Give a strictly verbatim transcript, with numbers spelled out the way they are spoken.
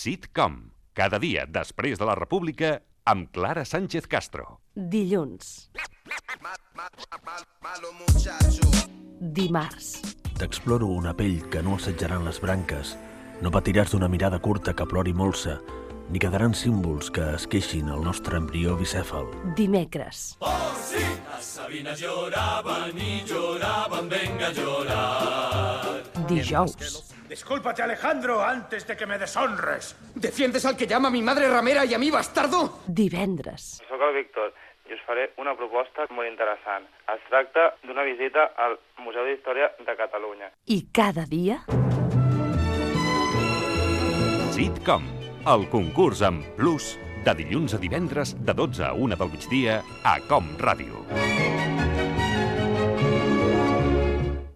Sitcom. Cada dia després de la República amb Clara Sánchez Castro. Dilluns. Dimarts. T'exploro una pell que no assetjaran les branques, no patiràs d'una mirada curta que plori molsa, ni quedaran símbols que es queixin al nostre embrió bicèfal. Dimecres. Oh, sí, las sabinas lloraban y lloraban, venga a llorar. Dijous. Discúlpate, Alejandro, antes de que me deshonres. ¿Defiendes al que llama a mi madre ramera y a mi bastardo? Divendres. Soc el Víctor i us faré una proposta molt interessant. Es tracta d'una visita al Museu d'Història de Catalunya. I cada dia... Sitcom, el concurs amb Plus, de dilluns a divendres de dotze a una del migdia a Com Ràdio.